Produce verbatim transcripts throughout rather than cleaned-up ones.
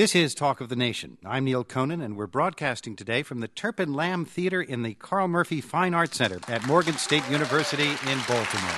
This is Talk of the Nation. I'm Neil Conan, and we're broadcasting today from the Turpin Lamb Theater in the Carl Murphy Fine Arts Center at Morgan State University in Baltimore.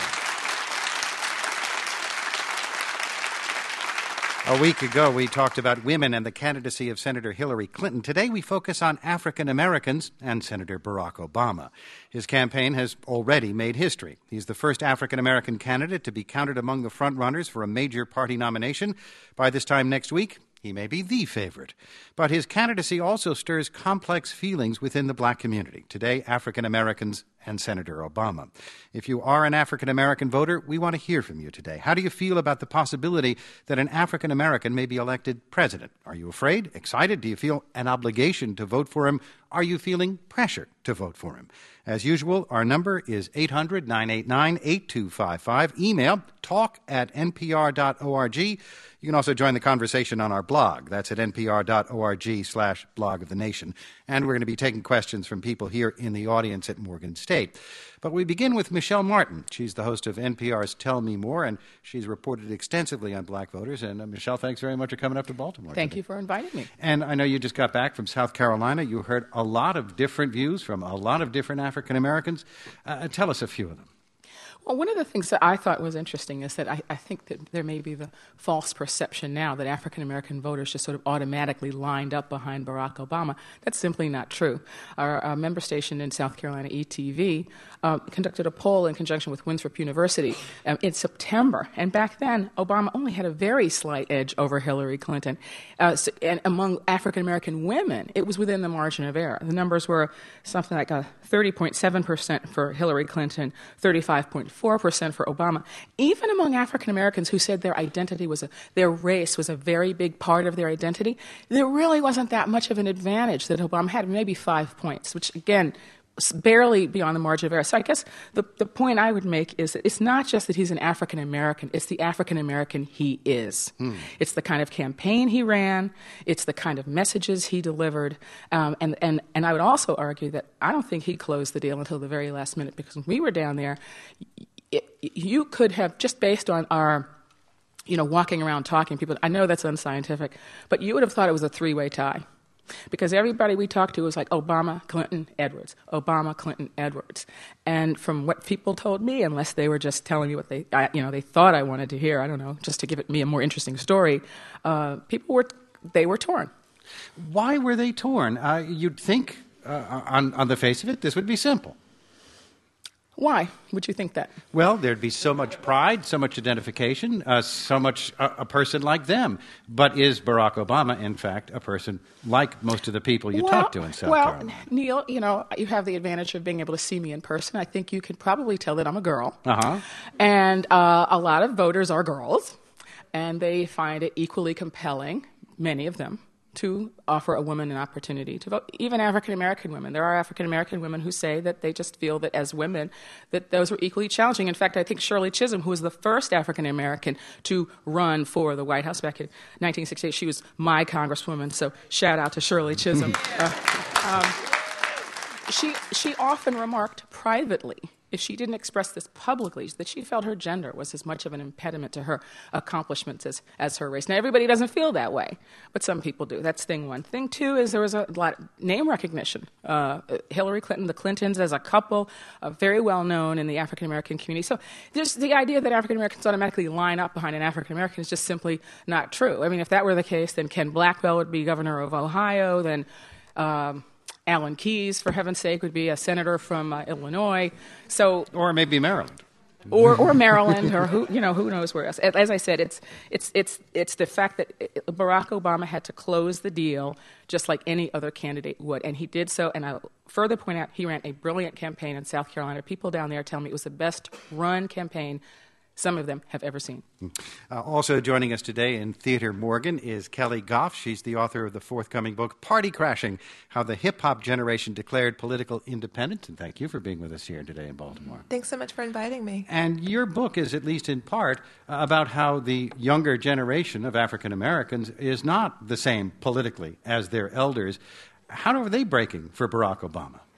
A week ago, we talked about women and the candidacy of Senator Hillary Clinton. Today, we focus on African Americans and Senator Barack Obama. His campaign has already made history. He's the first African American candidate to be counted among the frontrunners for a major party nomination. By this time next week, he may be the favorite. But his candidacy also stirs complex feelings within the black community. Today, African Americans and Senator Obama. If you are an African American voter, we want to hear from you today. How do you feel about the possibility that an African American may be elected president? Are you afraid? Excited? Do you feel an obligation to vote for him? Are you feeling pressure to vote for him? As usual, our number is eight hundred, nine eight nine, eight two five five. Email talk at n p r dot org. You can also join the conversation on our blog. That's at n p r dot org slash blog of the nation. And we're going to be taking questions from people here in the audience at Morgan State. But we begin with Michelle Martin. She's the host of N P R's Tell Me More, and she's reported extensively on black voters. And uh, Michelle, thanks very much for coming up to Baltimore Thank today. you for inviting me. And I know you just got back from South Carolina. You heard a lot of different views from a lot of different African Americans. Uh, tell us a few of them. Well, one of the things that I thought was interesting is that I, I think that there may be the false perception now that African-American voters just sort of automatically lined up behind Barack Obama. That's simply not true. Our, our member station in South Carolina, E T V, uh, conducted a poll in conjunction with Winthrop University um, in September. And back then, Obama only had a very slight edge over Hillary Clinton. Uh, so, and among African-American women, it was within the margin of error. The numbers were something like a thirty point seven percent for Hillary Clinton, thirty-five point four percent for Obama. Even among African Americans who said their identity was a, their race was a very big part of their identity, there really wasn't that much of an advantage that Obama had, maybe five points, which again, barely beyond the margin of error. So I guess the, the point I would make is that it's not just that he's an African American, it's the African American he is. Hmm. It's the kind of campaign he ran, it's the kind of messages he delivered, um, and, and, and I would also argue that I don't think he closed the deal until the very last minute, because when we were down there, it, you could have, just based on our, you know, walking around talking to people, I know that's unscientific, but you would have thought it was a three-way tie. Because everybody we talked to was like Obama, Clinton, Edwards, Obama, Clinton, Edwards. And from what people told me, unless they were just telling me what they, I, you know, they thought I wanted to hear, I don't know, just to give it me a more interesting story, uh, people were, they were torn. Why were they torn? Uh, you'd think, uh, on, on the face of it, this would be simple. Why would you think that? Well, there'd be so much pride, so much identification, uh, so much uh, a person like them. But is Barack Obama, in fact, a person like most of the people you well, talk to in South well, Carolina? Well, Neil, you know, you have the advantage of being able to see me in person. I think you can probably tell that I'm a girl. Uh-huh. And uh, a lot of voters are girls, and they find it equally compelling, many of them, to offer a woman an opportunity to vote. Even African-American women. There are African-American women who say that they just feel that as women, that those were equally challenging. In fact, I think Shirley Chisholm, who was the first African-American to run for the White House back in nineteen sixty-eight, she was my congresswoman, so shout out to Shirley Chisholm. uh, um, she, she often remarked privately, if she didn't express this publicly, that she felt her gender was as much of an impediment to her accomplishments as, as her race. Now, everybody doesn't feel that way, but some people do. That's thing one. Thing two is there was a lot of name recognition. Uh, Hillary Clinton, the Clintons as a couple, uh, very well known in the African-American community. So there's the idea that African-Americans automatically line up behind an African-American is just simply not true. I mean, if that were the case, then Ken Blackwell would be governor of Ohio, then Um, Alan Keyes, for heaven's sake, would be a senator from uh, Illinois. So, or maybe Maryland, or or Maryland, or who you know who knows where else. As I said, it's it's it's it's the fact that Barack Obama had to close the deal just like any other candidate would, and he did so. And I'll further point out, he ran a brilliant campaign in South Carolina. People down there tell me it was the best run campaign some of them have ever seen. Uh, also joining us today in Theater Morgan is Kelly Goff. She's the author of the forthcoming book, Party Crashing, How the Hip-Hop Generation Declared Political Independence. And thank you for being with us here today in Baltimore. Thanks so much for inviting me. And your book is, at least in part, uh, about how the younger generation of African Americans is not the same politically as their elders. How are they breaking for Barack Obama?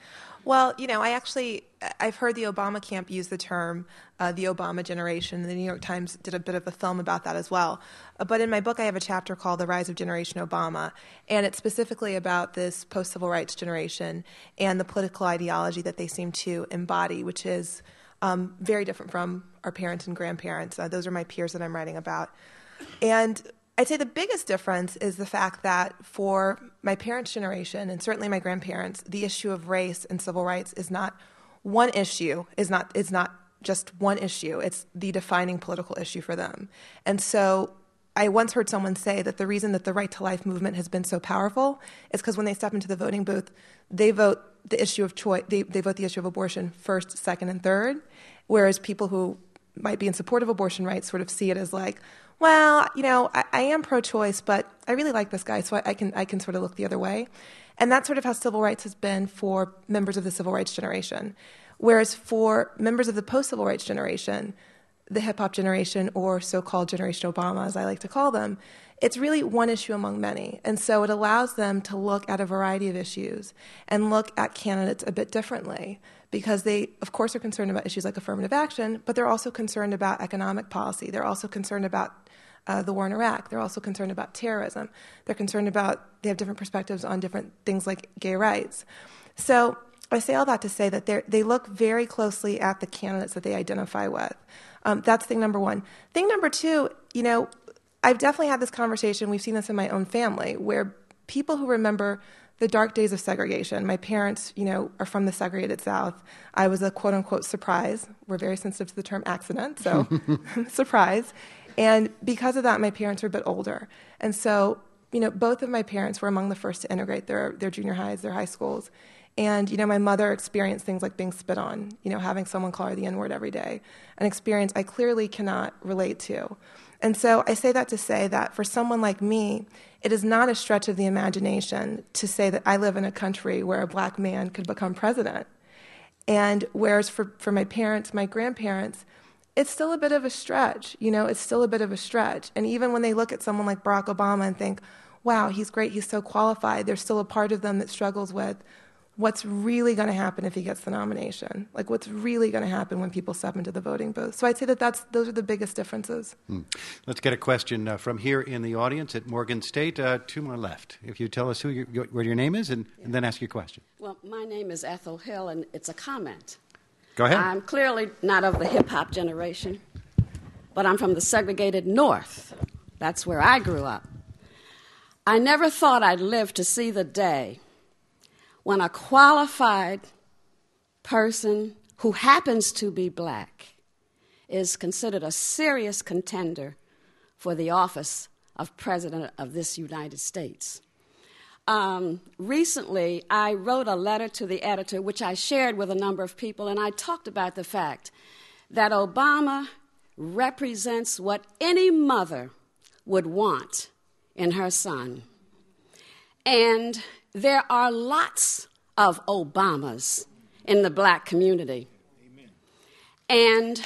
Well, you know, I actually, I've heard the Obama camp use the term uh, the Obama generation. The New York Times did a bit of a film about that as well. Uh, but in my book, I have a chapter called The Rise of Generation Obama, and it's specifically about this post-civil rights generation and the political ideology that they seem to embody, which is um, very different from our parents and grandparents. Uh, those are my peers that I'm writing about. And I'd say the biggest difference is the fact that for my parents' generation, and certainly my grandparents, the issue of race and civil rights is not one issue, is not, is not just one issue. It's the defining political issue for them. And so I once heard someone say that the reason that the Right to Life movement has been so powerful is because when they step into the voting booth, they vote the issue of choice, they, they vote the issue of abortion first, second, and third, whereas people who might be in support of abortion rights sort of see it as like, well, you know, I, I am pro-choice, but I really like this guy, so I, I can I can sort of look the other way. And that's sort of how civil rights has been for members of the civil rights generation. Whereas for members of the post-civil rights generation, the hip-hop generation, or so-called Generation Obama, as I like to call them, it's really one issue among many. And so it allows them to look at a variety of issues and look at candidates a bit differently, because they, of course, are concerned about issues like affirmative action, but they're also concerned about economic policy. They're also concerned about uh, the war in Iraq. They're also concerned about terrorism. They're concerned about, they have different perspectives on different things like gay rights. So I say all that to say that they look very closely at the candidates that they identify with. Um, that's thing number one. Thing number two, you know, I've definitely had this conversation, we've seen this in my own family, where people who remember the dark days of segregation. My parents, you know, are from the segregated South. I was a quote-unquote surprise. We're very sensitive to the term accident, so surprise. And because of that, my parents are a bit older. And so, you know, both of my parents were among the first to integrate their, their junior highs, their high schools. And, you know, my mother experienced things like being spit on, you know, having someone call her the N-word every day, an experience I clearly cannot relate to. And so I say that to say that for someone like me, it is not a stretch of the imagination to say that I live in a country where a black man could become president. And whereas for, for my parents, my grandparents, it's still a bit of a stretch. You know, it's still a bit of a stretch. And even when they look at someone like Barack Obama and think, wow, he's great, he's so qualified, there's still a part of them that struggles with what's really going to happen if he gets the nomination? Like, what's really going to happen when people step into the voting booth? So I'd say that that's, those are the biggest differences. Hmm. Let's get a question uh, from here in the audience at Morgan State, uh, to my left. If you tell us who your, your, what your name is and, yeah. and then ask your question. Well, my name is Ethel Hill, and it's a comment. Go ahead. I'm clearly not of the hip-hop generation, but I'm from the segregated North. That's where I grew up. I never thought I'd live to see the day when a qualified person who happens to be black is considered a serious contender for the office of President of this United States. Um, recently, I wrote a letter to the editor, which I shared with a number of people, and I talked about the fact that Obama represents what any mother would want in her son. And there are lots of Obamas in the black community. Amen. And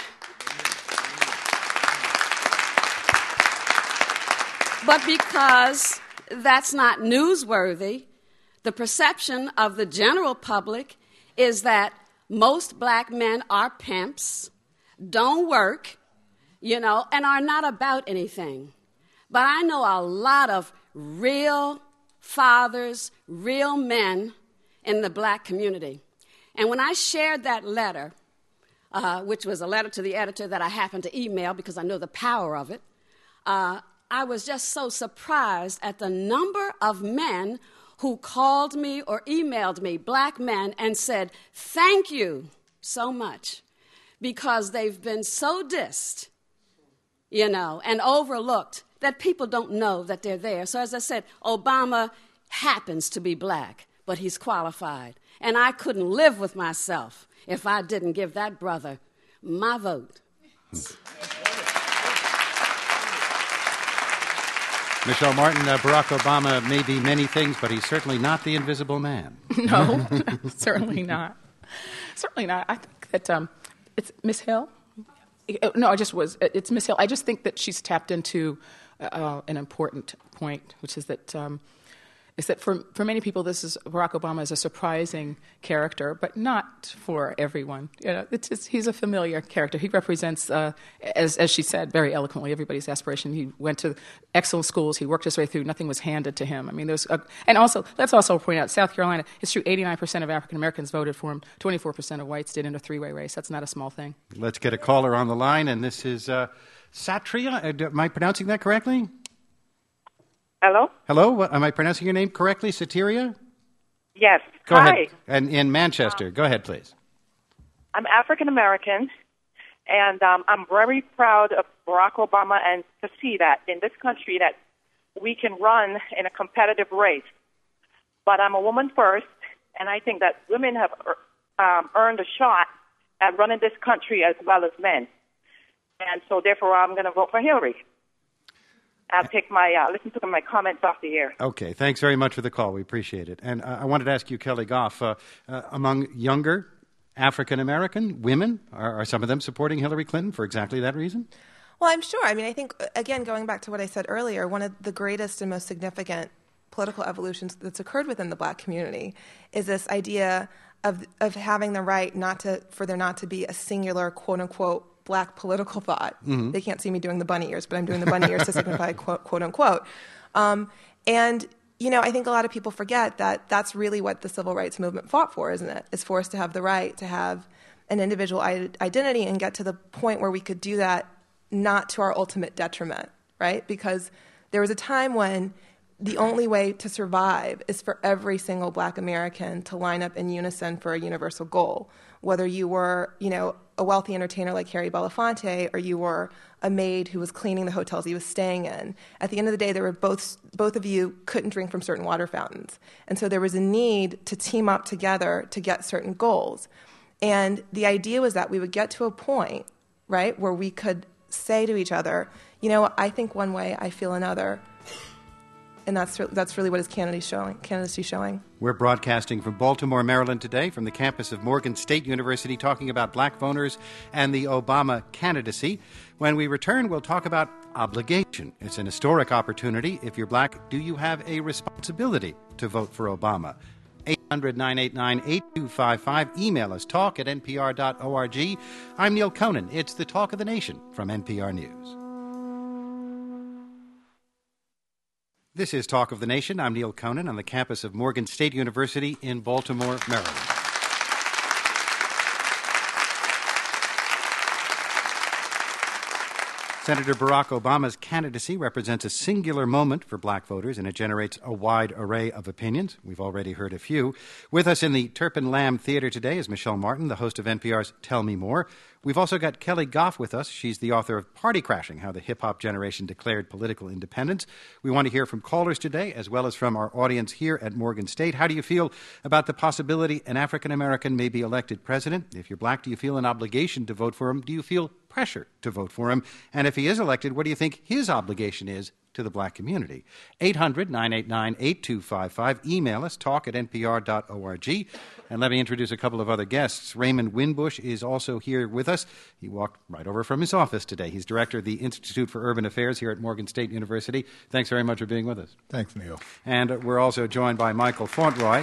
but because that's not newsworthy, the perception of the general public is that most black men are pimps, don't work, you know, and are not about anything. But I know a lot of real fathers, real men in the black community. And when I shared that letter, uh, which was a letter to the editor that I happened to email because I know the power of it, uh, I was just so surprised at the number of men who called me or emailed me, black men, and said, thank you so much, because they've been so dissed, you know, and overlooked that people don't know that they're there. So as I said, Obama happens to be black, but he's qualified. And I couldn't live with myself if I didn't give that brother my vote. Michelle Martin, uh, Barack Obama may be many things, but he's certainly not the invisible man. No, certainly not. Certainly not. I think that um, it's Miss Hill. No, I just was. It's Miss Hill. I just think that she's tapped into uh, an important point, which is that um, is that for for many people, this is Barack Obama is a surprising character, but not for everyone. You know, it's, it's, he's a familiar character. He represents, uh, as as she said very eloquently, everybody's aspiration. He went to excellent schools. He worked his way through. Nothing was handed to him. I mean, there's a, and also let's also point out South Carolina. It's true, eighty-nine percent of African Americans voted for him. twenty-four percent of whites did in a three-way race. That's not a small thing. Let's get a caller on the line, and this is uh, Satria. Am I pronouncing that correctly? Hello? Hello? Am I pronouncing your name correctly? Satiria? Yes. Go Hi. ahead. And in Manchester. Um, Go ahead, please. I'm African American, and um, I'm very proud of Barack Obama and to see that in this country that we can run in a competitive race. But I'm a woman first, and I think that women have um, earned a shot at running this country as well as men. And so therefore I'm going to vote for Hillary. I'll take my, uh, listen to my comments off the air. Okay, thanks very much for the call. We appreciate it. And uh, I wanted to ask you, Kelly Goff, uh, uh, among younger African-American women, are, are some of them supporting Hillary Clinton for exactly that reason? Well, I'm sure. I mean, I think, again, going back to what I said earlier, one of the greatest and most significant political evolutions that's occurred within the black community is this idea of of having the right not to for there not to be a singular, quote-unquote, black political thought. Mm-hmm. They can't see me doing the bunny ears, but I'm doing the bunny ears to signify quote, quote unquote. Um, and, you know, I think a lot of people forget that that's really what the civil rights movement fought for, isn't it? It's for us to have the right to have an individual I- identity and get to the point where we could do that not to our ultimate detriment, right? Because there was a time when the only way to survive is for every single black American to line up in unison for a universal goal. Whether you were, you know, a wealthy entertainer like Harry Belafonte, or you were a maid who was cleaning the hotels he was staying in. At the end of the day, there were both both of you couldn't drink from certain water fountains. And so there was a need to team up together to get certain goals. And the idea was that we would get to a point, right, where we could say to each other, you know, I think one way, I feel another. And that's re- that's really what his candidacy showing. Candidacy showing. We're broadcasting from Baltimore, Maryland today, from the campus of Morgan State University, talking about black voters and the Obama candidacy. When we return, we'll talk about obligation. It's an historic opportunity. If you're black, do you have a responsibility to vote for Obama? eight hundred, nine eight nine, eight two five five. Email us, talk at n p r dot org. I'm Neil Conan. It's the Talk of the Nation from N P R News. This is Talk of the Nation. I'm Neil Conan on the campus of Morgan State University in Baltimore, Maryland. Senator Barack Obama's candidacy represents a singular moment for black voters, and it generates a wide array of opinions. We've already heard a few. With us in the Turpin Lamb Theater today is Michelle Martin, the host of N P R's Tell Me More. We've also got Kelly Goff with us. She's the author of Party Crashing, How the Hip-Hop Generation Declared Political Independence. We want to hear from callers today, as well as from our audience here at Morgan State. How do you feel about the possibility an African-American may be elected president? If you're black, do you feel an obligation to vote for him? Do you feel pressure to vote for him? And if he is elected, what do you think his obligation is to the black community? eight hundred, nine eight nine, eight two five five. Email us, talk at n p r dot org. And let me introduce a couple of other guests. Raymond Winbush is also here with us. He walked right over from his office today. He's director of the Institute for Urban Affairs here at Morgan State University. Thanks very much for being with us. Thanks, Neil. And we're also joined by Michael Fauntleroy.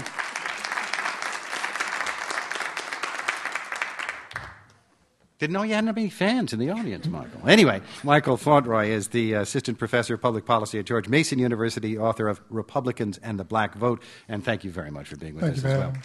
Didn't know you had any fans in the audience, Michael. Anyway, Michael Fauntleroy is the assistant professor of public policy at George Mason University, author of Republicans and the Black Vote. And thank you very much for being with thank us you, as well.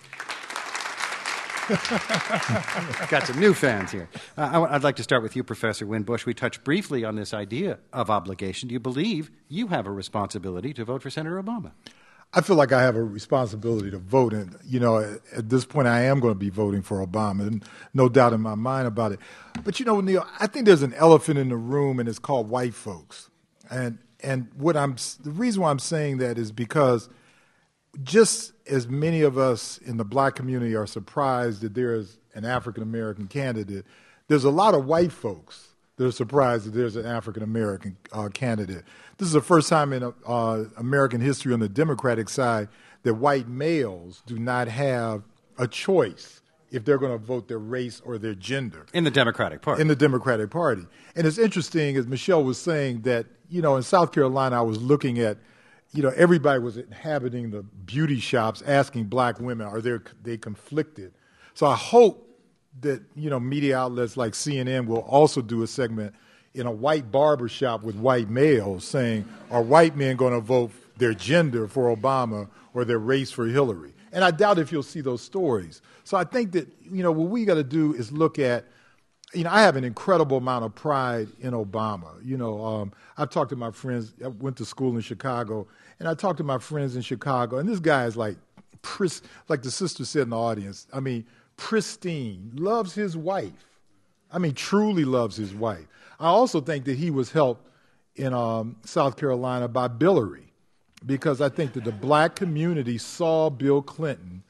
Got some new fans here. Uh, I, I'd like to start with you, Professor Winbush. We touched briefly on this idea of obligation. Do you believe you have a responsibility to vote for Senator Obama? I feel like I have a responsibility to vote, and you know, at, at this point, I am going to be voting for Obama, and no doubt in my mind about it. But you know, Neil, I think there's an elephant in the room, and it's called white folks. And and what I'm the reason why I'm saying that is because just as many of us in the black community are surprised that there is an African American candidate, there's a lot of white folks that are surprised that there's an African American uh, candidate. This is the first time in uh, American history on the Democratic side that white males do not have a choice if they're going to vote their race or their gender. In the Democratic Party. In the Democratic Party. And it's interesting, as Michelle was saying, that, you know, in South Carolina, I was looking at, you know, everybody was inhabiting the beauty shops asking black women, are they, they conflicted? So I hope that, you know, media outlets like C N N will also do a segment in a white barber shop with white males saying, are white men going to vote their gender for Obama or their race for Hillary? And I doubt if you'll see those stories. So I think that, you know, what we got to do is look at, you know, I have an incredible amount of pride in Obama. You know, um, I've talked to my friends. I went to school in Chicago, and I talked to my friends in Chicago, and this guy is like, pris- like the sister said in the audience, I mean, pristine, loves his wife. I mean, truly loves his wife. I also think that he was helped in um, South Carolina by Billary, because I think that the black community saw Bill Clinton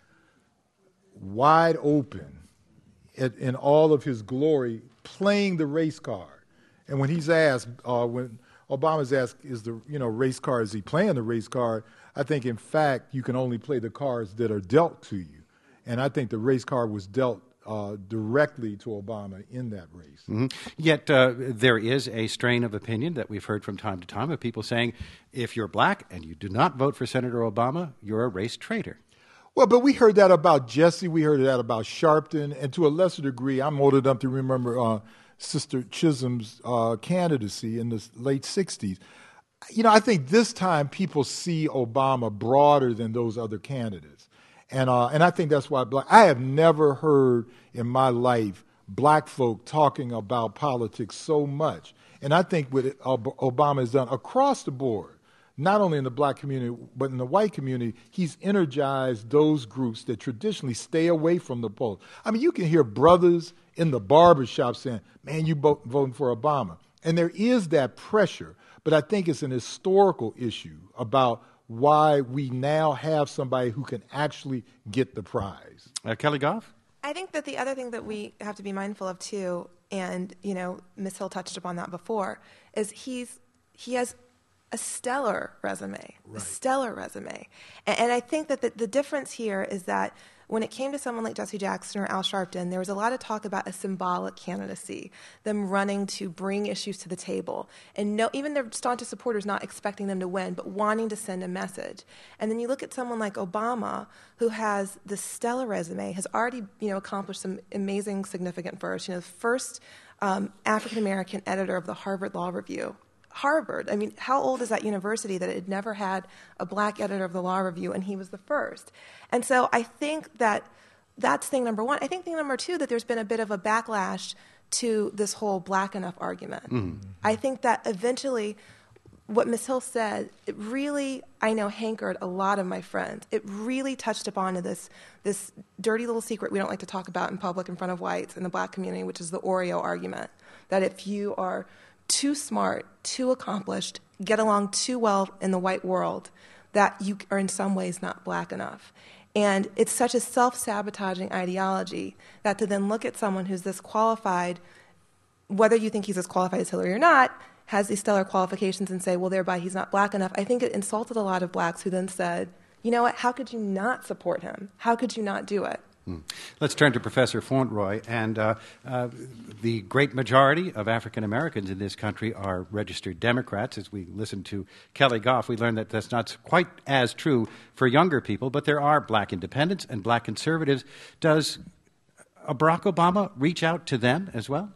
wide open in, in all of his glory, playing the race card. And when he's asked, uh, when Obama's asked, is the you know race card, is he playing the race card? I think, in fact, you can only play the cards that are dealt to you. And I think the race card was dealt uh, directly to Obama in that race. Mm-hmm. Yet uh, there is a strain of opinion that we've heard from time to time of people saying, if you're black and you do not vote for Senator Obama, you're a race traitor. Well, but we heard that about Jesse. We heard that about Sharpton. And to a lesser degree, I'm old enough to remember uh, Sister Chisholm's uh, candidacy in the late sixties. You know, I think this time people see Obama broader than those other candidates. And uh, and I think that's why black, I have never heard in my life black folk talking about politics so much. And I think what Obama has done across the board, not only in the black community, but in the white community, he's energized those groups that traditionally stay away from the polls. I mean, you can hear brothers in the barbershop saying, man, you bo- voting for Obama. And there is that pressure, but I think it's an historical issue about why we now have somebody who can actually get the prize. Uh, Kelly Goff? I think that the other thing that we have to be mindful of, too, and, you know, Miz Hill touched upon that before, is he's he has a stellar resume, right. a stellar resume. And, and I think that the, the difference here is that when it came to someone like Jesse Jackson or Al Sharpton, there was a lot of talk about a symbolic candidacy, them running to bring issues to the table. And no, even their staunchest supporters not expecting them to win, but wanting to send a message. And then you look at someone like Obama, who has this stellar resume, has already you know, accomplished some amazing, significant firsts. You know, the first um, African-American editor of the Harvard Law Review. Harvard. I mean, how old is that university that it had never had a black editor of the Law Review, and he was the first? And so I think that that's thing number one. I think thing number two, that there's been a bit of a backlash to this whole black enough argument. Mm-hmm. I think that eventually what Miz Hill said, it really, I know, hankered a lot of my friends. It really touched upon this, this dirty little secret we don't like to talk about in public in front of whites in the black community, which is the Oreo argument, that if you are too smart, too accomplished, get along too well in the white world, that you are in some ways not black enough. And it's such a self-sabotaging ideology that to then look at someone who's this qualified, whether you think he's as qualified as Hillary or not, has these stellar qualifications and say, well, thereby he's not black enough, I think it insulted a lot of blacks who then said, you know what, how could you not support him? How could you not do it? Hmm. Let's turn to Professor Fauntroy. And uh, uh, the great majority of African Americans in this country are registered Democrats. As we listened to Kelly Goff, we learned that that's not quite as true for younger people, but there are black independents and black conservatives. Does uh, Barack Obama reach out to them as well?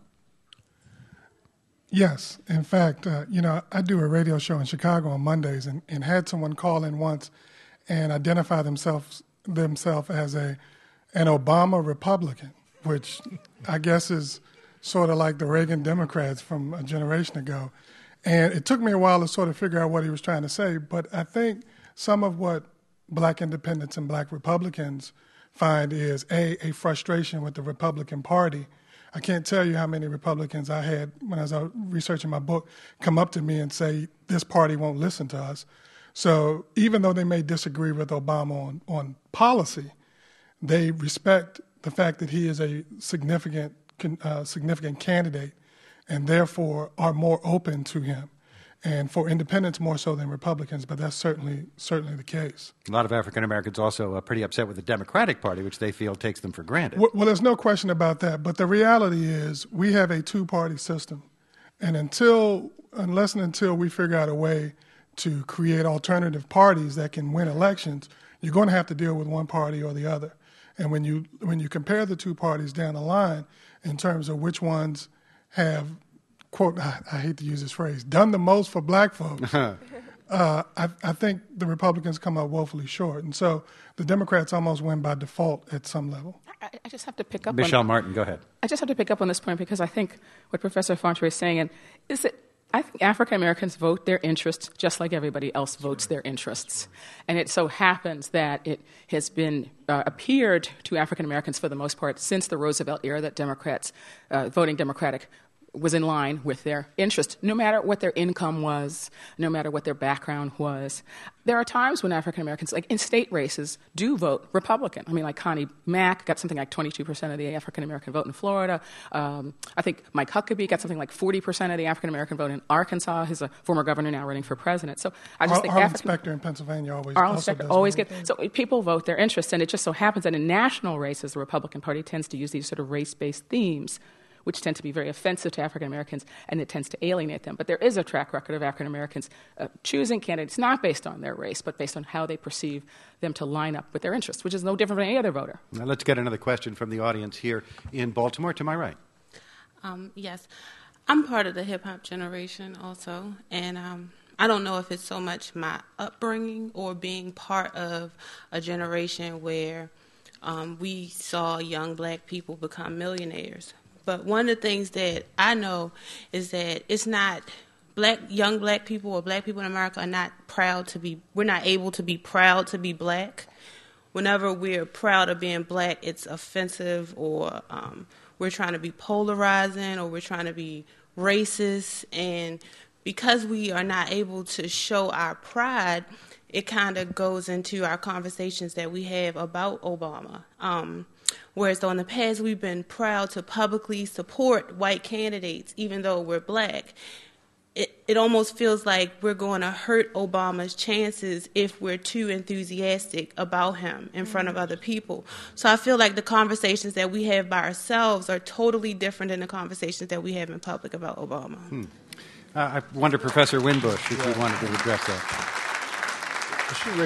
Yes. In fact, uh, you know, I do a radio show in Chicago on Mondays and, and had someone call in once and identify themselves themselves as a an Obama Republican, which I guess is sort of like the Reagan Democrats from a generation ago. And it took me a while to sort of figure out what he was trying to say, but I think some of what black independents and black Republicans find is, A, a frustration with the Republican Party. I can't tell you how many Republicans I had, when I was researching my book, come up to me and say, this party won't listen to us. So even though they may disagree with Obama on, on policy, they respect the fact that he is a significant uh, significant candidate and therefore are more open to him. And for independents more so than Republicans, but that's certainly certainly the case. A lot of African Americans also are pretty upset with the Democratic Party, which they feel takes them for granted. Well, well, there's no question about that. But the reality is we have a two-party system. And until, unless and until we figure out a way to create alternative parties that can win elections, you're going to have to deal with one party or the other. And when you when you compare the two parties down the line in terms of which ones have, quote, I, I hate to use this phrase, done the most for black folks, uh, I, I think the Republicans come up woefully short. And so the Democrats almost win by default at some level. I, I just have to pick up Michelle on, Martin, go ahead. I just have to pick up on this point because I think what Professor Fontre is saying and is that I think African Americans vote their interests just like everybody else votes their interests. And it so happens that it has been uh, appeared to African Americans for the most part since the Roosevelt era that Democrats, uh, voting Democratic, was in line with their interest, no matter what their income was, no matter what their background was. There are times when African Americans, like in state races, do vote Republican. I mean, like Connie Mack got something like twenty-two percent of the African American vote in Florida. Um, I think Mike Huckabee got something like forty percent of the African American vote in Arkansas. He's a former governor now running for president. So I just Ar- think Arlen African Specter in Pennsylvania always Arlen also Specter does always vote. get so people vote their interests, and it just so happens that in national races, the Republican Party tends to use these sort of race-based themes, which tend to be very offensive to African Americans, and it tends to alienate them. But there is a track record of African Americans uh, choosing candidates not based on their race, but based on how they perceive them to line up with their interests, which is no different from any other voter. Now let's get another question from the audience here in Baltimore. To my right. Um, yes. I'm part of the hip-hop generation also, and um, I don't know if it's so much my upbringing or being part of a generation where um, we saw young black people become millionaires. But one of the things that I know is that it's not black, young black people or black people in America are not proud to be, we're not able to be proud to be black. Whenever we're proud of being black, it's offensive or um, we're trying to be polarizing or we're trying to be racist. And because we are not able to show our pride, it kind of goes into our conversations that we have about Obama. Um, Whereas though in the past we've been proud to publicly support white candidates, even though we're black, it, it almost feels like we're going to hurt Obama's chances if we're too enthusiastic about him in front of other people. So I feel like the conversations that we have by ourselves are totally different than the conversations that we have in public about Obama. Hmm. Uh, I wonder, Professor Winbush, if you wanted to address that. She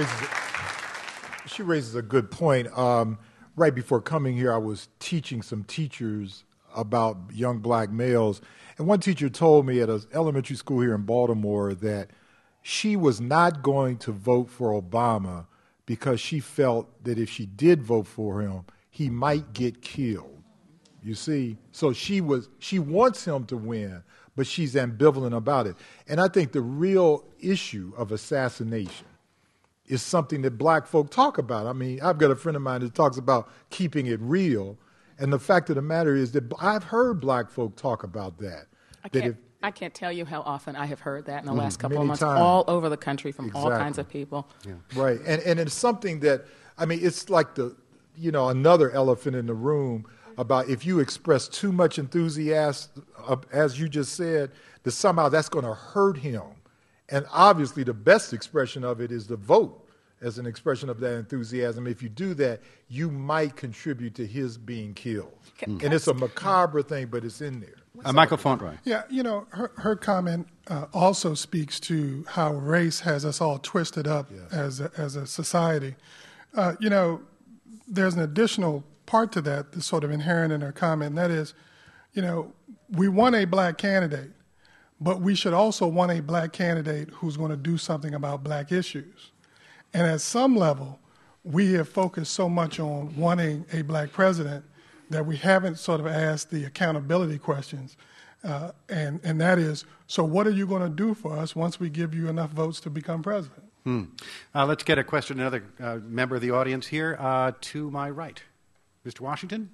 raises, she raises a good point. Um, Right before coming here, I was teaching some teachers about young black males. And one teacher told me at an elementary school here in Baltimore that she was not going to vote for Obama because she felt that if she did vote for him, he might get killed. You see? So she was she wants him to win, but she's ambivalent about it. And I think the real issue of assassination is something that black folk talk about. I mean, I've got a friend of mine that talks about keeping it real. And the fact of the matter is that I've heard black folk talk about that. I that can't, if, I can't tell you how often I have heard that in the mm, last couple of months, times. all over the country from Exactly. all kinds of people. Yeah. Right. And, and it's something that, I mean, it's like the, you know, another elephant in the room about if you express too much enthusiasm, uh, as you just said, that somehow that's going to hurt him. And obviously the best expression of it is the vote as an expression of that enthusiasm. If you do that, you might contribute to his being killed. Mm. And it's a macabre thing, but it's in there. Uh, Michael Fontroy. Yeah, you know, her, her comment uh, also speaks to how race has us all twisted up yes. as, a, as a society. Uh, you know, there's an additional part to that that's sort of inherent in her comment, and that is, you know, we want a black candidate, but we should also want a black candidate who's going to do something about black issues. And at some level, we have focused so much on wanting a black president that we haven't sort of asked the accountability questions. Uh, and, and that is, so what are you going to do for us once we give you enough votes to become president? Hmm. Uh, let's get a question, another uh, member of the audience here uh, to my right. Mister Washington?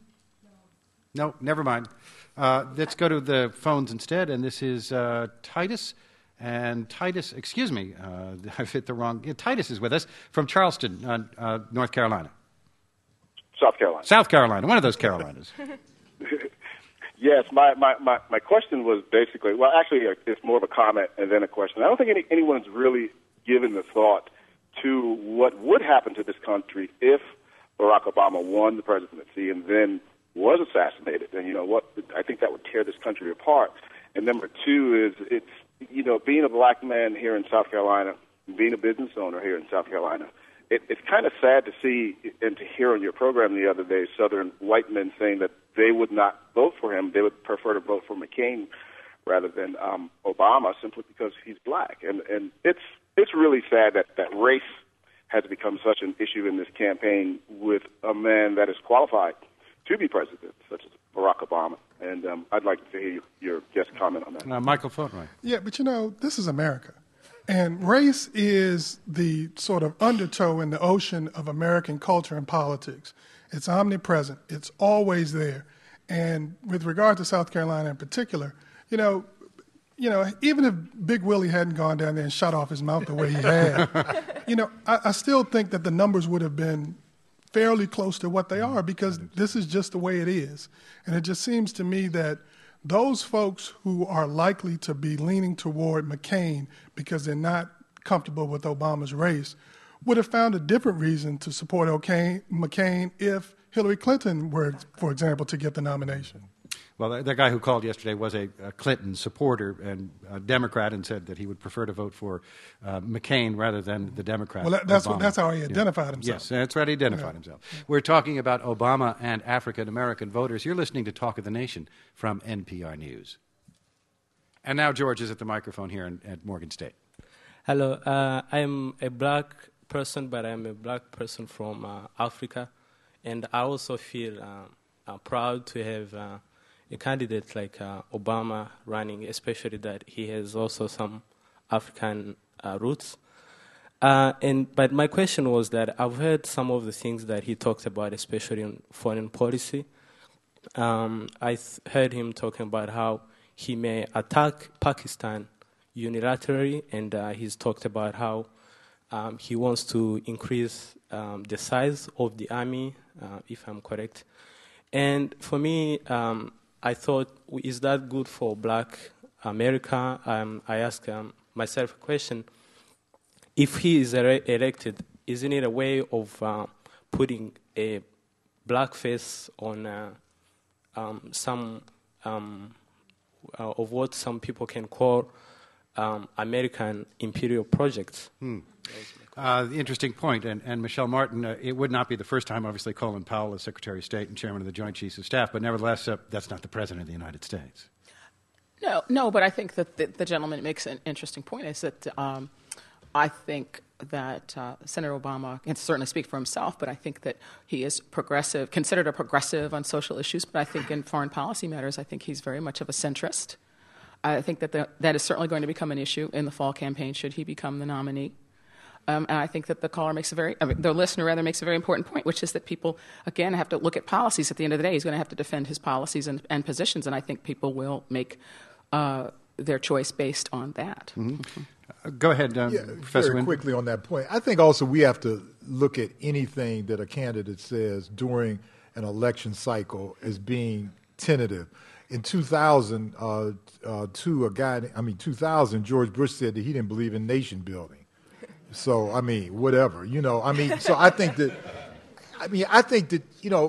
No, no never mind. Uh, let's go to the phones instead, and this is uh, Titus. And Titus, excuse me, uh, I've hit the wrong, yeah, Titus is with us from Charleston, uh, uh, North Carolina. South Carolina. South Carolina, one of those Carolinas. Yes, my, my, my, my question was basically, well, actually, it's more of a comment and then a question. I don't think any, anyone's really given the thought to what would happen to this country if Barack Obama won the presidency and then was assassinated. And, you know, what I think that would tear this country apart. And number two is it's, you know, being a black man here in South Carolina, being a business owner here in South Carolina, it, it's kind of sad to see and to hear on your program the other day Southern white men saying that they would not vote for him. They would prefer to vote for McCain rather than um, Obama simply because he's black. And, and it's it's really sad that, that race has become such an issue in this campaign with a man that is qualified to be president, such as Barack Obama. And um, I'd like to hear your guest comment on that. Uh, Michael Footwright. Yeah, but you know, this is America. And race is the sort of undertow in the ocean of American culture and politics. It's omnipresent. It's always there. And with regard to South Carolina in particular, you know, you know, even if Big Willie hadn't gone down there and shot off his mouth the way he had, you know, I, I still think that the numbers would have been fairly close to what they are because this is just the way it is. And it just seems to me that those folks who are likely to be leaning toward McCain because they're not comfortable with Obama's race would have found a different reason to support McCain if Hillary Clinton were, for example, to get the nomination. Well, the, the guy who called yesterday was a, a Clinton supporter and a Democrat and said that he would prefer to vote for uh, McCain rather than the Democrat. Well, that, that's, Obama. what, that's how he identified yeah. himself. Yes, that's right, he identified yeah. himself. We're talking about Obama and African-American voters. You're listening to Talk of the Nation from N P R News. And now George is at the microphone here in, at Morgan State. Hello, uh, I'm a black person, but I'm a black person from uh, Africa. And I also feel uh, uh, proud to have uh, a candidate like uh, Obama running, especially that he has also some African uh, roots. Uh, and but my question was that I've heard some of the things that he talks about, especially in foreign policy. Um, I th- heard him talking about how he may attack Pakistan unilaterally, and uh, he's talked about how um, he wants to increase um, the size of the army, uh, if I'm correct. And for me, um, I thought, is that good for black America? Um, I asked um, myself a question. If he is ere- elected, isn't it a way of uh, putting a black face on uh, um, some um, uh, of what some people can call um, American imperial projects? Hmm. Uh, interesting point. And, and Michelle Martin, uh, it would not be the first time, obviously, Colin Powell is Secretary of State and Chairman of the Joint Chiefs of Staff, but nevertheless, uh, that's not the President of the United States. No, no, but I think that the, the gentleman makes an interesting point, is that um, I think that uh, Senator Obama can certainly speak for himself, but I think that he is progressive, considered a progressive on social issues, but I think in foreign policy matters, I think he's very much of a centrist. I think that the, that is certainly going to become an issue in the fall campaign should he become the nominee. Um, and I think that the caller makes a very, I mean, the listener rather makes a very important point, which is that people, again, have to look at policies. At the end of the day, he's going to have to defend his policies and, and positions, and I think people will make uh, their choice based on that. Mm-hmm. Uh, go ahead, um, yeah, Professor very Wynn. quickly on that point. I think also we have to look at anything that a candidate says during an election cycle as being tentative. In two thousand, uh, uh, to a guy, I mean, two thousand, George Bush said that he didn't believe in nation building. So, I mean, whatever, you know, I mean, so I think that, I mean, I think that, you know,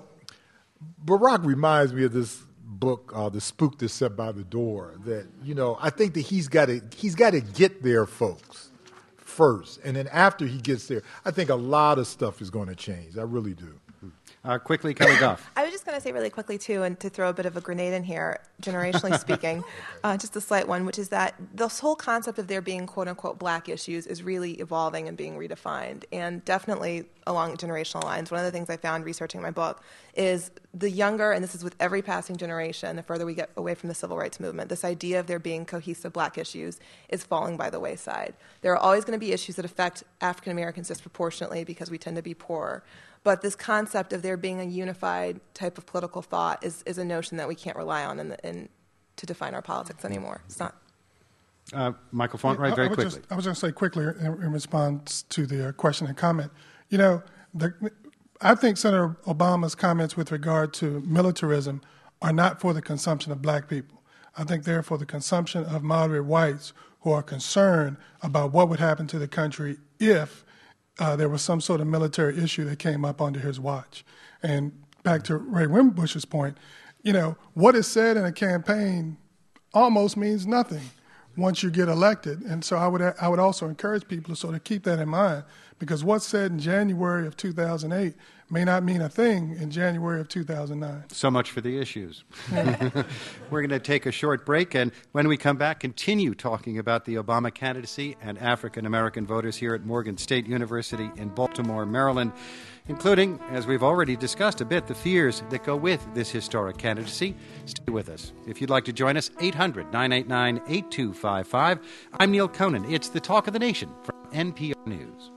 Barack reminds me of this book, uh, The Spook That Sat by the Door, that, you know, I think that he's got to, he's got to get there, folks, first. And then after he gets there, I think a lot of stuff is going to change. I really do. Uh, quickly, Kelly Goff. I was just going to say really quickly, too, and to throw a bit of a grenade in here, generationally speaking, uh, just a slight one, which is that this whole concept of there being quote-unquote black issues is really evolving and being redefined. And definitely along generational lines, one of the things I found researching my book is the younger, and this is with every passing generation, the further we get away from the civil rights movement, this idea of there being cohesive black issues is falling by the wayside. There are always going to be issues that affect African Americans disproportionately because we tend to be poorer. But this concept of there being a unified type of political thought is, is a notion that we can't rely on in, the, in to define our politics anymore. It's not. Uh, Michael Fontwright, very I, I quickly. Just, I was going to say quickly in, in response to the uh, question and comment. You know, the, I think Senator Obama's comments with regard to militarism are not for the consumption of black people. I think they're for the consumption of moderate whites who are concerned about what would happen to the country if Uh, there was some sort of military issue that came up under his watch. And back to Ray Winbush's point, you know, what is said in a campaign almost means nothing. once you get elected. And so I would I would also encourage people to sort of keep that in mind, because what's said in January of two thousand eight may not mean a thing in January of two thousand nine. So much for the issues. We're going to take a short break, and when we come back, continue talking about the Obama candidacy and African-American voters here at Morgan State University in Baltimore, Maryland, including, as we've already discussed a bit, the fears that go with this historic candidacy. Stay with us. If you'd like to join us, eight hundred, nine eight nine, eight two five five. I'm Neil Conan. It's the Talk of the Nation from N P R News.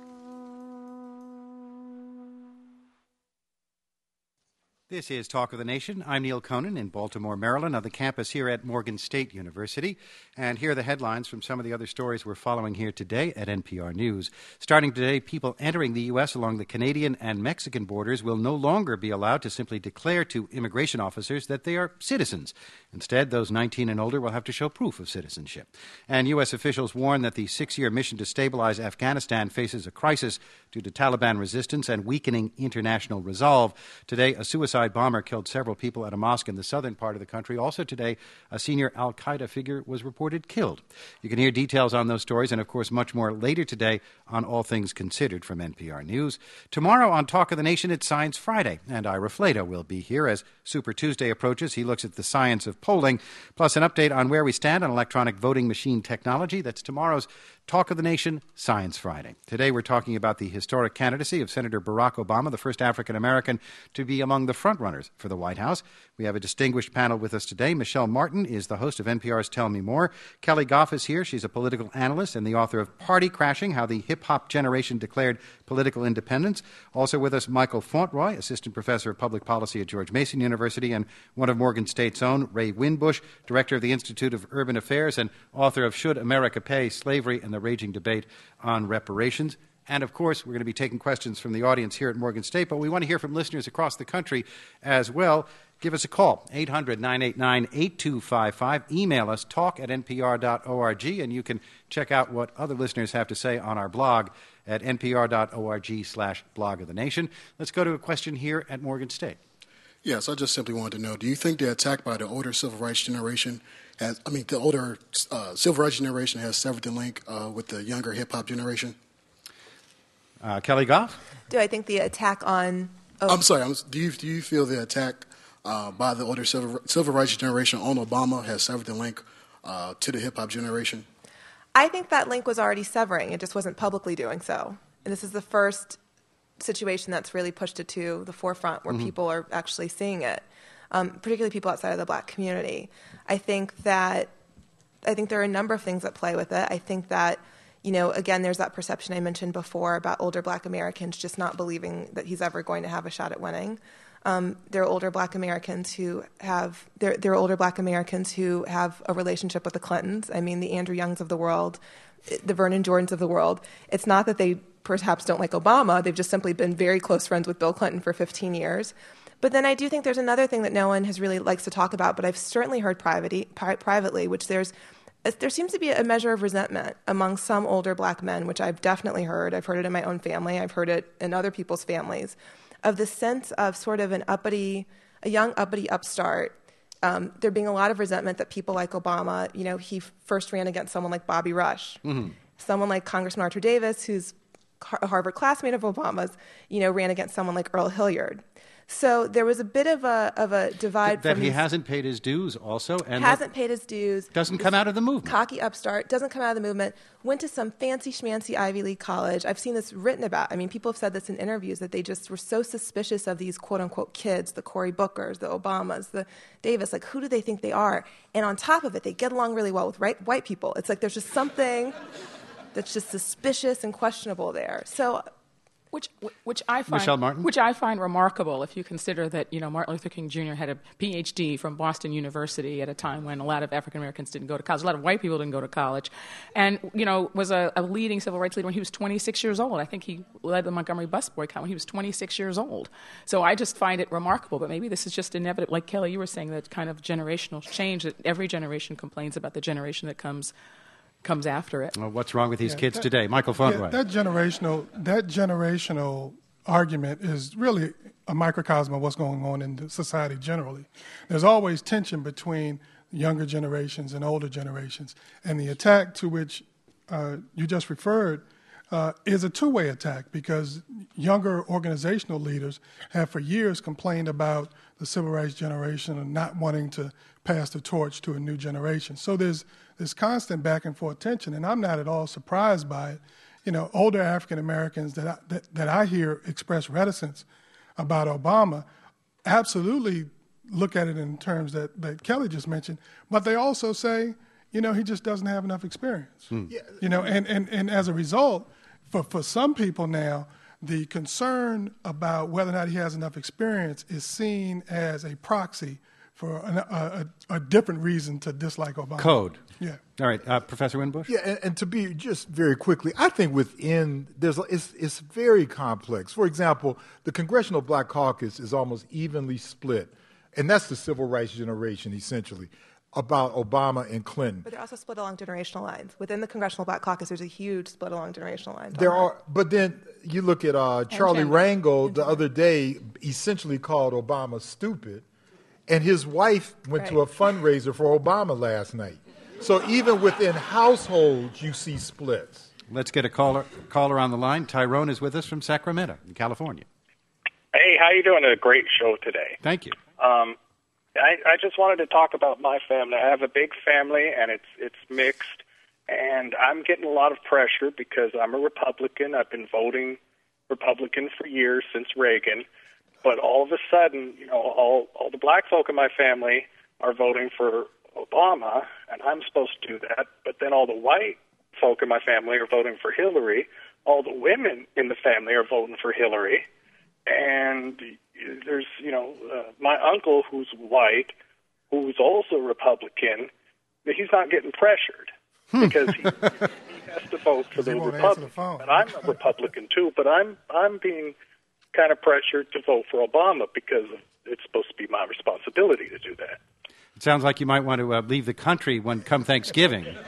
This is Talk of the Nation. I'm Neil Conan in Baltimore, Maryland, on the campus here at Morgan State University. And here are the headlines from some of the other stories we're following here today at N P R News. Starting today, people entering the U S along the Canadian and Mexican borders will no longer be allowed to simply declare to immigration officers that they are citizens. Instead, those nineteen and older will have to show proof of citizenship. And U S officials warn that the six-year mission to stabilize Afghanistan faces a crisis due to Taliban resistance and weakening international resolve. Today, a suicide bomber killed several people at a mosque in the southern part of the country. Also today, a senior al-Qaeda figure was reported killed. You can hear details on those stories and, of course, much more later today on All Things Considered from N P R News. Tomorrow on Talk of the Nation, it's Science Friday, and Ira Flato will be here as Super Tuesday approaches. He looks at the science of polling, plus an update on where we stand on electronic voting machine technology. That's tomorrow's Talk of the Nation, Science Friday. Today we're talking about the historic candidacy of Senator Barack Obama, the first African-American to be among the frontrunners for the White House. We have a distinguished panel with us today. Michelle Martin is the host of N P R's Tell Me More. Kelly Goff is here. She's a political analyst and the author of Party Crashing, How the Hip-Hop Generation Declared Political Independence. Also with us, Michael Fauntroy, assistant professor of public policy at George Mason University, and one of Morgan State's own, Ray Winbush, director of the Institute of Urban Affairs and author of Should America Pay? Slavery and the Raging Debate on Reparations. And, of course, we're going to be taking questions from the audience here at Morgan State, but we want to hear from listeners across the country as well. Give us a call, eight hundred, nine eight nine, eight two five five. Email us, talk at n p r dot org, and you can check out what other listeners have to say on our blog at n p r dot org slash blog of the nation. Let's go to a question here at Morgan State. Yes, I just simply wanted to know, do you think the attack by the older civil rights generation has, I mean, the older uh, civil rights generation has severed the link uh, with the younger hip-hop generation? Uh, Kelly Goff? Do I think the attack on... Oh. I'm sorry, I'm, do you do you feel the attack uh, by the older civil, civil rights generation on Obama has severed the link uh, to the hip-hop generation? I think that link was already severing. It just wasn't publicly doing so. And this is the first situation that's really pushed it to the forefront where mm-hmm. people are actually seeing it, um, particularly people outside of the black community. I think that I think there are a number of things that play with it. I think that, you know, again, there's that perception I mentioned before about older black Americans just not believing that he's ever going to have a shot at winning. Um, there are older black Americans who have there, there are older black Americans who have a relationship with the Clintons. I mean, the Andrew Youngs of the world, the Vernon Jordans of the world. It's not that they perhaps don't like Obama. They've just simply been very close friends with Bill Clinton for fifteen years. But then I do think there's another thing that no one has really likes to talk about, but I've certainly heard privately, pri- privately which there's there seems to be a measure of resentment among some older black men, which I've definitely heard. I've heard it in my own family. I've heard it in other people's families, of the sense of sort of an uppity, a young uppity upstart. Um, there being a lot of resentment that people like Obama, you know, he first ran against someone like Bobby Rush, mm-hmm. someone like Congressman Arthur Davis, who's a Harvard classmate of Obama's, you know, ran against someone like Earl Hilliard. So there was a bit of a of a divide. That from he his, hasn't paid his dues also. And hasn't paid his dues. Doesn't come out of the movement. Cocky upstart, doesn't come out of the movement, went to some fancy schmancy Ivy League college. I've seen this written about. I mean, people have said this in interviews, that they just were so suspicious of these quote-unquote kids, the Cory Bookers, the Obamas, the Davis. Like, who do they think they are? And on top of it, they get along really well with right, white people. It's like there's just something that's just suspicious and questionable there. So... Which, which I find, Michelle Martin? which I find remarkable if you consider that, you know, Martin Luther King Junior had a P H D from Boston University at a time when a lot of African Americans didn't go to college, a lot of white people didn't go to college, and, you know, was a, a leading civil rights leader when he was twenty-six years old. I think he led the Montgomery bus boycott when he was twenty-six years old. So I just find it remarkable, but maybe this is just inevitable. Like Kelly, you were saying, that kind of generational change, that every generation complains about the generation that comes. comes after it. Well, what's wrong with these yeah, kids that, today? Michael Fauntroy. Yeah, that generational, that generational argument is really a microcosm of what's going on in the society generally. There's always tension between younger generations and older generations. And the attack to which uh, you just referred uh, is a two-way attack, because younger organizational leaders have for years complained about the civil rights generation and not wanting to pass the torch to a new generation. So there's this constant back and forth tension, and I'm not at all surprised by it. You know, older African Americans that I, that, that I hear express reticence about Obama absolutely look at it in terms that, that Kelly just mentioned, but they also say, you know, he just doesn't have enough experience. Hmm. Yeah. You know, and, and, and as a result, for, for some people now, the concern about whether or not he has enough experience is seen as a proxy for an, a, a, a different reason to dislike Obama. Code. Yeah. All right, uh, Professor Winbush? Yeah, and, and to be just very quickly, I think within, there's it's, it's very complex. For example, the Congressional Black Caucus is almost evenly split, and that's the civil rights generation, essentially, about Obama and Clinton. But they're also split along generational lines. Within the Congressional Black Caucus, there's a huge split along generational lines. There are, but then you look at uh, Charlie Rangel the other day essentially called Obama stupid, and his wife went right. to a fundraiser for Obama last night. So even within households, you see splits. Let's get a caller caller on the line. Tyrone is with us from Sacramento, in California. Hey, how you doing? A great show today. Thank you. Um, I, I just wanted to talk about my family. I have a big family, and it's it's mixed, and I'm getting a lot of pressure because I'm a Republican. I've been voting Republican for years, since Reagan. But all of a sudden, you know, all all the black folk in my family are voting for Obama, and I'm supposed to do that. But then all the white folk in my family are voting for Hillary. All the women in the family are voting for Hillary. And there's, you know, uh, my uncle who's white, who's also Republican, he's not getting pressured because he, he has to vote for the Republicans. And I'm a Republican too, but I'm I'm being kind of pressured to vote for Obama because it's supposed to be my responsibility to do that. It sounds like you might want to uh, leave the country when come Thanksgiving. uh,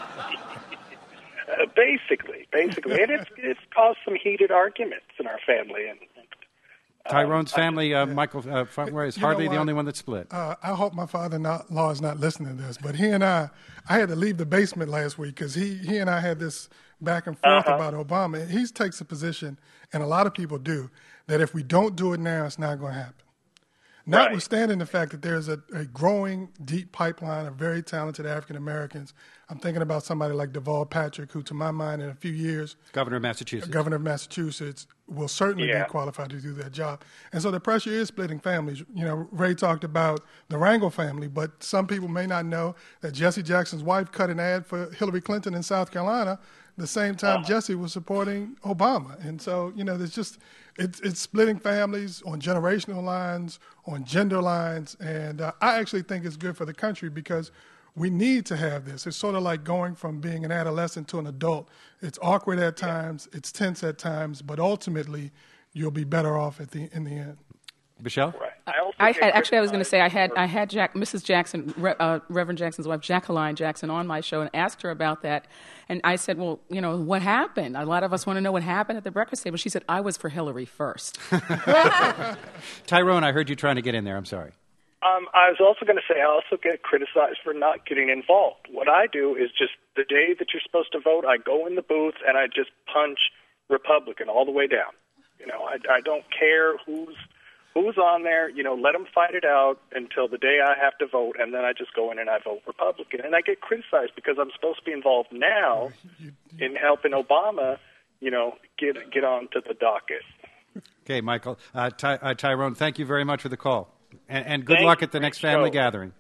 basically, basically, and it's it's caused some heated arguments in our family. And, and uh, Tyrone's family, uh, Michael uh, Frontware, is hardly the only one that's split. Uh, I hope my father-in-law is not listening to this, but he and I, I had to leave the basement last week because he he and I had this back and forth uh-huh. about Obama. He takes a position, and a lot of people do, that if we don't do it now, it's not going to happen. Notwithstanding right. the fact that there's a, a growing, deep pipeline of very talented African Americans. I'm thinking about somebody like Deval Patrick, who, to my mind, in a few years, Governor of Massachusetts, Governor of Massachusetts, will certainly yeah. be qualified to do that job. And so the pressure is splitting families. You know, Ray talked about the Rangel family, but some people may not know that Jesse Jackson's wife cut an ad for Hillary Clinton in South Carolina the same time uh-huh. Jesse was supporting Obama. And so, you know, there's just, it's, it's splitting families on generational lines, on gender lines, and uh, I actually think it's good for the country because we need to have this. It's sort of like going from being an adolescent to an adult. It's awkward at times, it's tense at times, but ultimately you'll be better off at the in the end. Michelle? Right. I, I had, actually, I was going to say I had I had Jack, Missus Jackson, uh, Reverend Jackson's wife, Jacqueline Jackson, on my show and asked her about that. And I said, well, you know, what happened? A lot of us want to know what happened at the breakfast table. She said, I was for Hillary first. Tyrone, I heard you trying to get in there. I'm sorry. Um, I was also going to say I also get criticized for not getting involved. What I do is just the day that you're supposed to vote, I go in the booth and I just punch Republican all the way down. You know, I, I don't care who's who's on there. You know, let them fight it out until the day I have to vote, and then I just go in and I vote Republican. And I get criticized because I'm supposed to be involved now in helping Obama, you know, get get onto the docket. Okay, Michael. Uh, Ty, uh, Tyrone, thank you very much for the call. And, and good Thank luck at the next family show. gathering.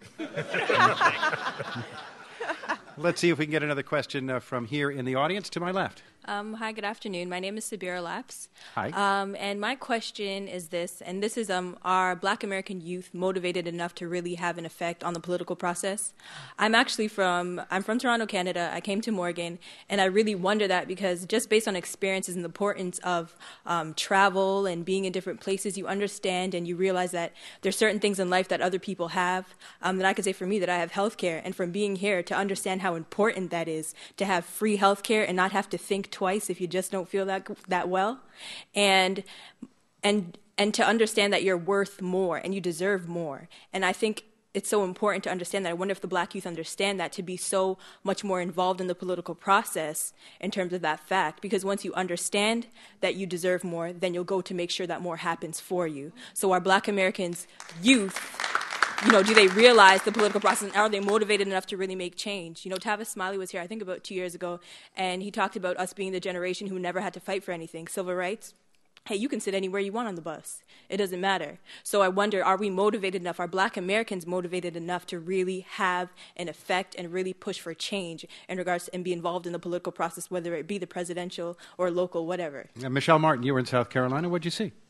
Let's see if we can get another question uh, from here in the audience to my left. Um, hi, good afternoon. My name is Sabira Laps. Hi. Um, and my question is this, and this is, um, are Black American youth motivated enough to really have an effect on the political process? I'm actually from, I'm from Toronto, Canada. I came to Morgan, and I really wonder that because just based on experiences and the importance of um, travel and being in different places, you understand and you realize that there's certain things in life that other people have. Um, that I could say for me that I have health care, and from being here to understand how important that is to have free health care and not have to think twice if you just don't feel that that well, and and and to understand that you're worth more and you deserve more. And I think it's so important to understand that. I wonder if the black youth understand that, to be so much more involved in the political process in terms of that fact. Because once you understand that you deserve more, then you'll go to make sure that more happens for you. So are black Americans, youth, you know, do they realize the political process, and are they motivated enough to really make change? You know, Tavis Smiley was here, I think, about two years ago, and he talked about us being the generation who never had to fight for anything, civil rights. Hey, you can sit anywhere you want on the bus. It doesn't matter. So I wonder, are we motivated enough, are black Americans motivated enough to really have an effect and really push for change in regards to, and be involved in the political process, whether it be the presidential or local, whatever? Uh, Michelle Martin, you were in South Carolina. What did you see?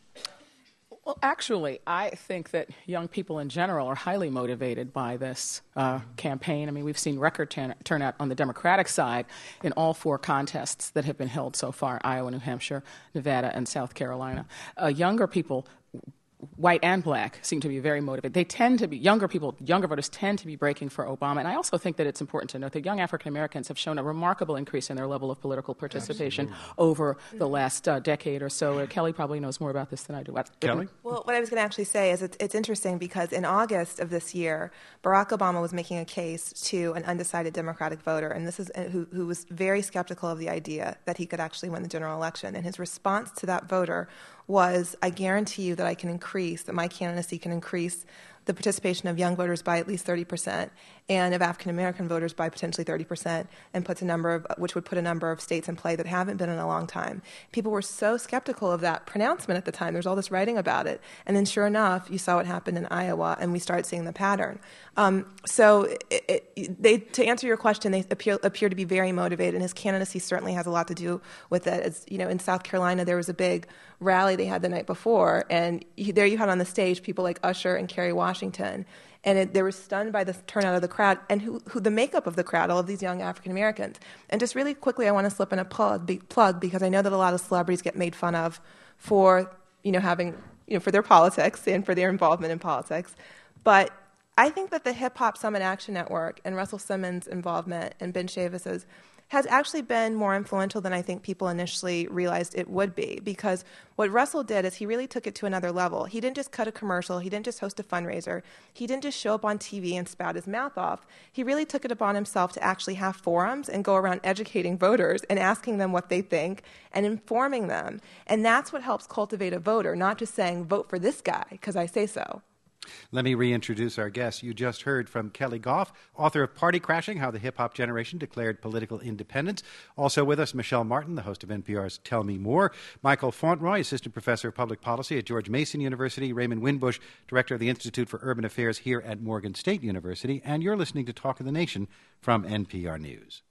Well, actually, I think that young people in general are highly motivated by this uh, campaign. I mean, we've seen record turn- turnout on the Democratic side in all four contests that have been held so far: Iowa, New Hampshire, Nevada, and South Carolina. Uh, younger people, white and black, seem to be very motivated. They tend to be, younger people, younger voters tend to be breaking for Obama. And I also think that it's important to note that young African Americans have shown a remarkable increase in their level of political participation Absolutely. over the last uh, decade or so. Uh, Kelly probably knows more about this than I do. What, Kelly? Well, what I was going to actually say is it's, it's interesting because in August of this year, Barack Obama was making a case to an undecided Democratic voter, and this is who, who was very skeptical of the idea that he could actually win the general election. And his response to that voter was, I guarantee you that I can increase, that my candidacy can increase the participation of young voters by at least thirty percent and of African American voters by potentially thirty percent, and puts a number of, which would put a number of states in play that haven't been in a long time. People were so skeptical of that pronouncement at the time. There's all this writing about it. And then sure enough, you saw what happened in Iowa, and we started seeing the pattern. Um, so it, it, they, to answer your question, they appear, appear to be very motivated, and his candidacy certainly has a lot to do with it. As, you know, in South Carolina, there was a big rally they had the night before, and you, there you had on the stage people like Usher and Kerry Washington, and it, they were stunned by the turnout of the crowd and who, who the makeup of the crowd, all of these young African Americans. And just really quickly, I want to slip in a plug, be, plug because I know that a lot of celebrities get made fun of for, you know, having, you know, for their politics and for their involvement in politics. But I think that the Hip Hop Summit Action Network and Russell Simmons' involvement and Ben Chavis's has actually been more influential than I think people initially realized it would be, because what Russell did is he really took it to another level. He didn't just cut a commercial. He didn't just host a fundraiser. He didn't just show up on T V and spout his mouth off. He really took it upon himself to actually have forums and go around educating voters and asking them what they think and informing them. And that's what helps cultivate a voter, not just saying, vote for this guy because I say so. Let me reintroduce our guests. You just heard from Kelly Goff, author of Party Crashing, How the Hip-Hop Generation Declared Political Independence. Also with us, Michelle Martin, the host of N P R's Tell Me More. Michael Fauntroy, Assistant Professor of Public Policy at George Mason University. Raymond Winbush, Director of the Institute for Urban Affairs here at Morgan State University. And you're listening to Talk of the Nation from N P R News.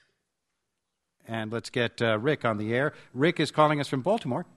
And let's get uh, Rick on the air. Rick is calling us from Baltimore.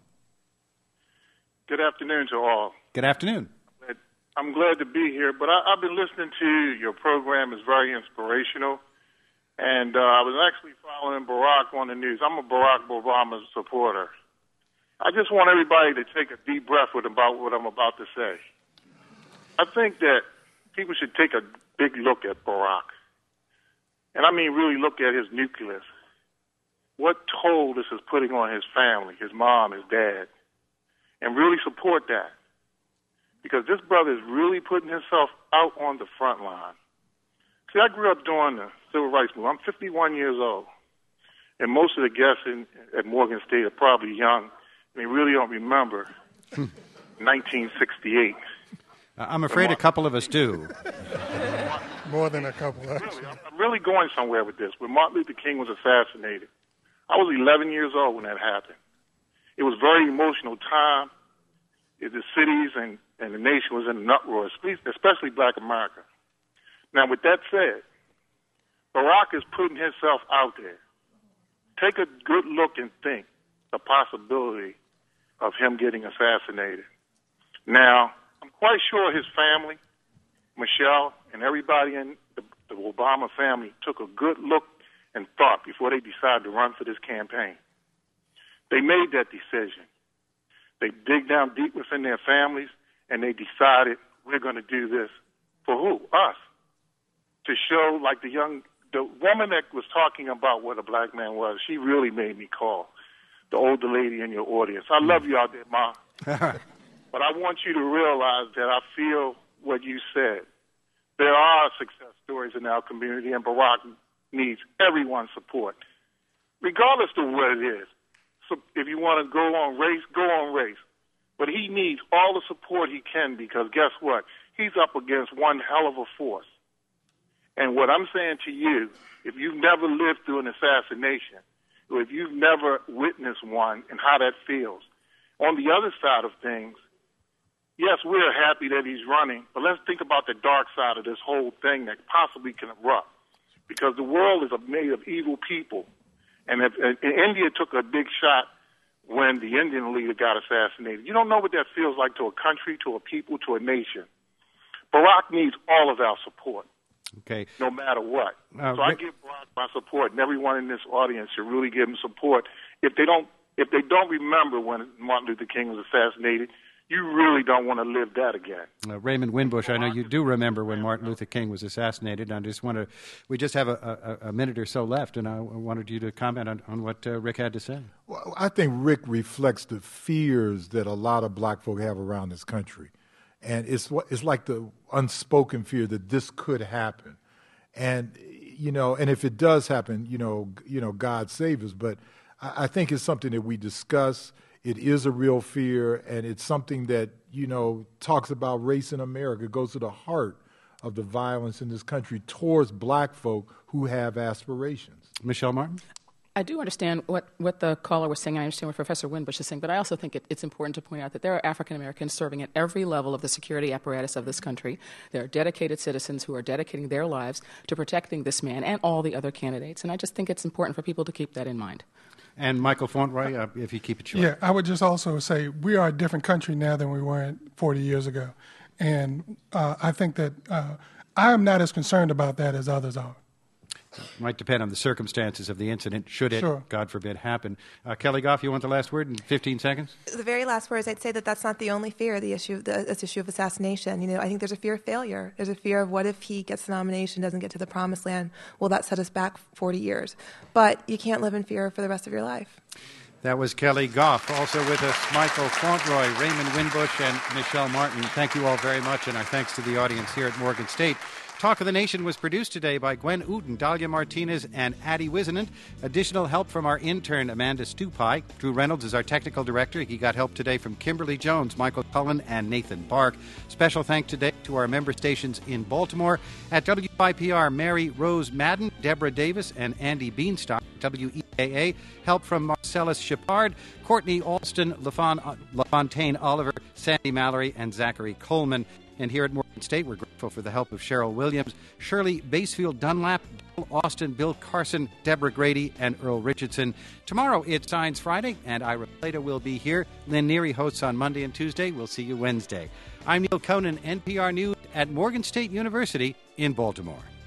Good afternoon to all. Good afternoon. I'm glad to be here, but I, I've been listening to your program. It's very inspirational, and uh, I was actually following Barack on the news. I'm a Barack Obama supporter. I just want everybody to take a deep breath with about what I'm about to say. I think that people should take a big look at Barack, and I mean really look at his nucleus. What toll this is putting on his family, his mom, his dad, and really support that. Because this brother is really putting himself out on the front line. See, I grew up during the Civil Rights Movement. I'm fifty-one years old. And most of the guests in, at Morgan State are probably young. And they really don't remember nineteen sixty-eight. I'm afraid a couple of us do. More than a couple, actually. Really, I'm really going somewhere with this. When Martin Luther King was assassinated, I was eleven years old when that happened. It was a very emotional time. The cities and, and the nation was in an uproar, especially Black America. Now, with that said, Barack is putting himself out there. Take a good look and think the possibility of him getting assassinated. Now, I'm quite sure his family, Michelle, and everybody in the, the Obama family took a good look and thought before they decided to run for this campaign. They made that decision. They dig down deep within their families, and they decided, we're going to do this. For who? Us. To show, like the young, the woman that was talking about what a black man was, she really made me call. The older lady in your audience. I love you out there, Ma. But I want you to realize that I feel what you said. there are success stories in our community, and Barack needs everyone's support, regardless of what it is. So if you want to go on race, go on race. But he needs all the support he can, because guess what? He's up against one hell of a force. And what I'm saying to you, if you've never lived through an assassination, or if you've never witnessed one and how that feels, on the other side of things, yes, we're happy that he's running, but let's think about the dark side of this whole thing that possibly can erupt. Because the world is made of evil people. And if, and India took a big shot when the Indian leader got assassinated. You don't know what that feels like to a country, to a people, to a nation. Barack needs all of our support. Okay. No matter what. Uh, so I give Barack my support, and everyone in this audience should really give him support. If they don't, if they don't remember when Martin Luther King was assassinated, you really don't want to live that again. Uh, Raymond Winbush, I know you do remember when Martin Luther King was assassinated. I just want to, we just have a, a, a minute or so left, and I wanted you to comment on, on what uh, Rick had to say. Well, I think Rick reflects the fears that a lot of black folk have around this country. And it's it's like the unspoken fear that this could happen. And, you know, and if it does happen, you know, you know, God save us. But I, I think it's something that we discuss. It is a real fear, and it's something that, you know, talks about race in America. It goes to the heart of the violence in this country towards black folk who have aspirations. Michelle Martin? I do understand what, what the caller was saying. I understand what Professor Winbush is saying, but I also think it, it's important to point out that there are African Americans serving at every level of the security apparatus of this country. There are dedicated citizens who are dedicating their lives to protecting this man and all the other candidates, and I just think it's important for people to keep that in mind. And Michael Fauntleroy, uh, if you keep it short. Yeah, I would just also say we are a different country now than we were forty years ago. And uh, I think that uh, I am not as concerned about that as others are. It might depend on the circumstances of the incident, should it, sure. God forbid, happen. Uh, Kelly Goff, you want the last word in fifteen seconds? The very last words, I'd say that that's not the only fear, the issue, the, this issue of assassination. You know, I think there's a fear of failure. There's a fear of what if he gets the nomination, doesn't get to the promised land? Will that set us back forty years? But you can't live in fear for the rest of your life. That was Kelly Goff. Also with us, Michael Fauntleroy, Raymond Winbush, and Michelle Martin. Thank you all very much, and our thanks to the audience here at Morgan State. Talk of the Nation was produced today by Gwen Uden, Dahlia Martinez, and Addie Wisenant. Additional help from our intern, Amanda Stupai. Drew Reynolds is our technical director. He got help today from Kimberly Jones, Michael Cullen, and Nathan Bark. Special thanks today to our member stations in Baltimore. At W I P R, Mary Rose Madden, Deborah Davis, and Andy Beanstock. W E A A, help from Marcellus Shepard, Courtney Alston, LaFon- LaFontaine Oliver, Sandy Mallory, and Zachary Coleman. And here at Morgan State, we're grateful for the help of Cheryl Williams, Shirley Basefield Dunlap, Bill Austin, Bill Carson, Deborah Grady, and Earl Richardson. Tomorrow, it's Science Friday, and Ira Plato will be here. Lynn Neary hosts on Monday and Tuesday. We'll see you Wednesday. I'm Neil Conan, N P R News at Morgan State University in Baltimore.